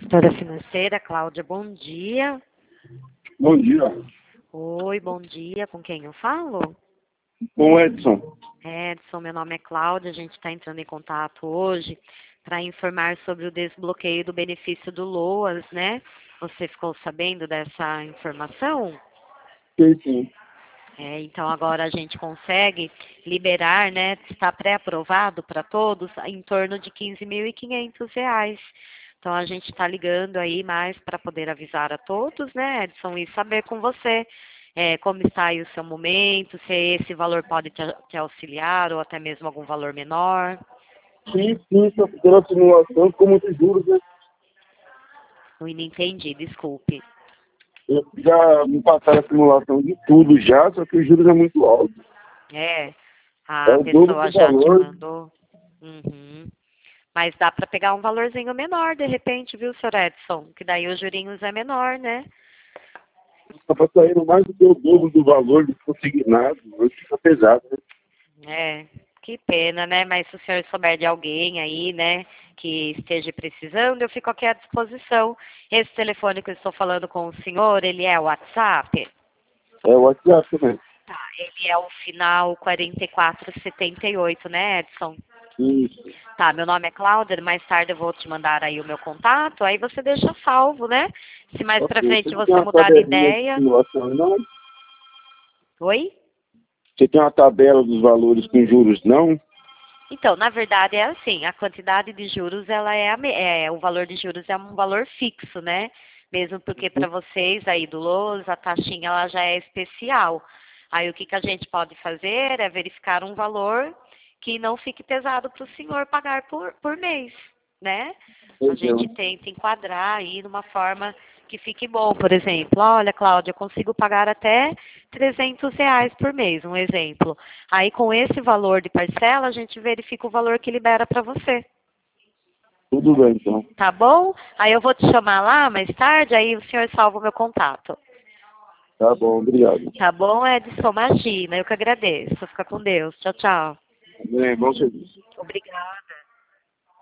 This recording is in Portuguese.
Consultora financeira, Cláudia, bom dia. Bom dia. Oi, bom dia. Com quem eu falo? Com o Edson. Edson, meu nome é Cláudia. A gente está entrando em contato hoje para informar sobre o desbloqueio do benefício do LOAS, né? Você ficou sabendo dessa informação? Sim. Então agora a gente consegue liberar, né? Está pré-aprovado para todos em torno de R$ 15.500. Então a gente está ligando aí mais para poder avisar a todos, né, Edson, e saber com você como está aí o seu momento, se esse valor pode te auxiliar ou até mesmo algum valor menor. Sim, estou fazendo a simulação com muitos juros, né? Não entendi, desculpe. Já me passaram a simulação de tudo já, só que os juros é muito alto. É, É a o dobro pessoa do já te valor. mandou. Uhum. Mas dá para pegar um valorzinho menor, de repente, viu, senhor Edson? Que daí os jurinhos é menor, né? Estava saindo mais do que o dobro do valor do consignado. Hoje fica pesado, né? Que pena, né? Mas se o senhor souber de alguém aí, né, que esteja precisando, eu fico aqui à disposição. Esse telefone que eu estou falando com o senhor, ele é o WhatsApp? É o WhatsApp também. Tá, ele é o final 4478, né, Edson? Isso. Tá, meu nome é Cláudia, mais tarde eu vou te mandar aí o meu contato, aí você deixa salvo, né? Se mais pra Ok. frente Você tem você uma mudar de tabelinha de ideia. simulação, não? Oi? Você tem uma tabela dos valores com juros, não? Então, na verdade é assim, a quantidade de juros, ela o valor de juros é um valor fixo, né? Mesmo porque para vocês aí do LOAS, a taxinha ela já é especial. Aí o que a gente pode fazer é verificar um valor que não fique pesado para o senhor pagar por mês, né? A gente Entendeu? tenta enquadrar aí numa forma que fique bom. Por exemplo, olha, Cláudia, eu consigo pagar até R$ 300 por mês, um exemplo. Aí, com esse valor de parcela, a gente verifica o valor que libera para você. Tudo bem, então. Tá bom? Aí eu vou te chamar lá mais tarde, aí o senhor salva o meu contato. Tá bom, obrigado. Tá bom, Edson? Imagina, eu que agradeço. Fica com Deus. Tchau, tchau. Bom serviço. Obrigada.